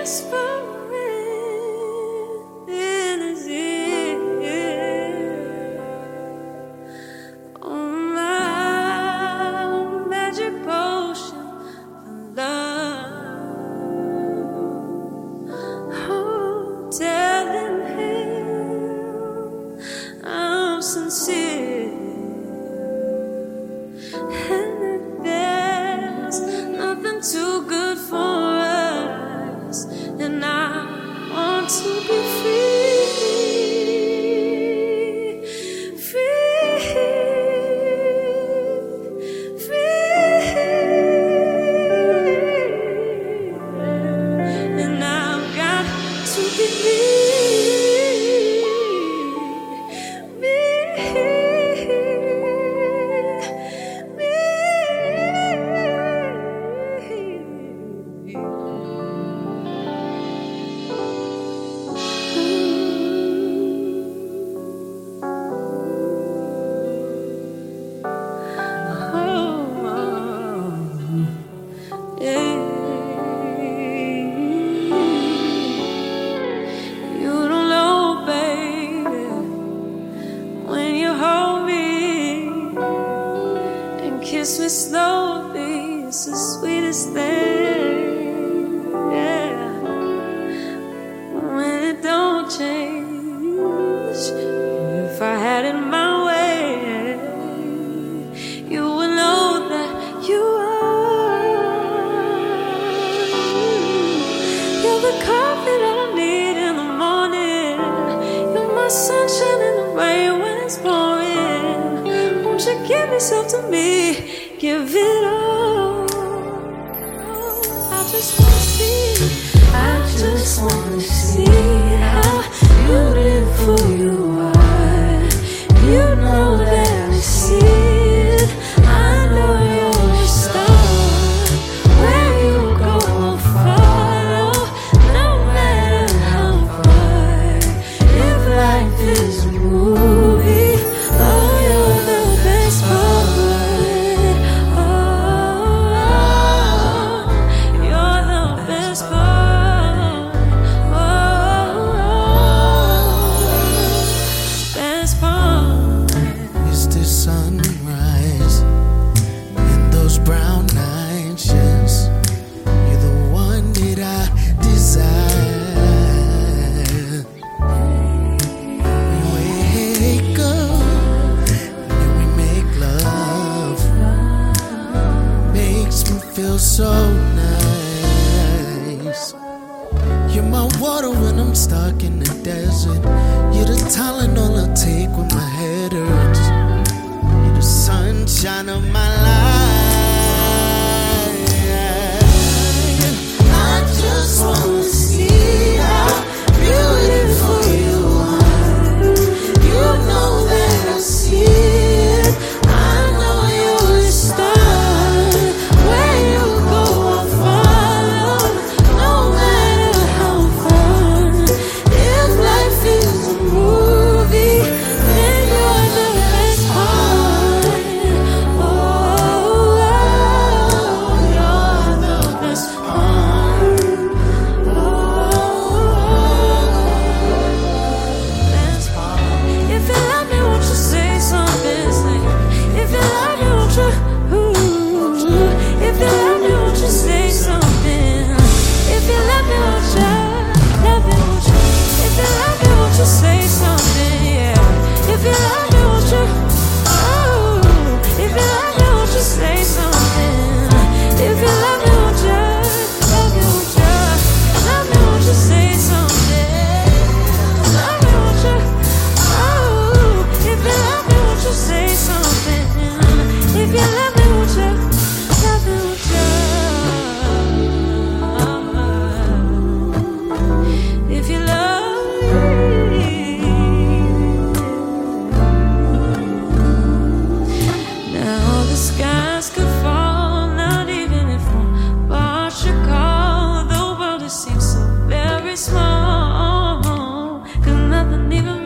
Sincere, and that there's nothing too good for us, and I want to be free, and I've got to be kiss me slowly, it's the sweetest thing, yeah. When it don't change, if I had it my way, you would know that you are. You're the coffee that I need in the morning. You're my sunshine in the rain when it's pouring. Won't you give yourself to me? Give it all. I just wanna see how beautiful you are. You know that I see it. I know you're a star. Where you go, I'll follow, no matter how far. If life is a movie, oh, you're the best part. Sunrise and those brown nights, you're the one that I desire. We wake up and we make love, makes me feel so nice. You're my water when I'm stuck in the desert. You're the Tylenol I take when my head hurts. Sunshine of my life. I just wanna see how beautiful you are. You know that I see it. I know you're a star. Where you go, I'll follow, no matter how far. If life is a movie, then you're the best part. Small, 'cause nothing even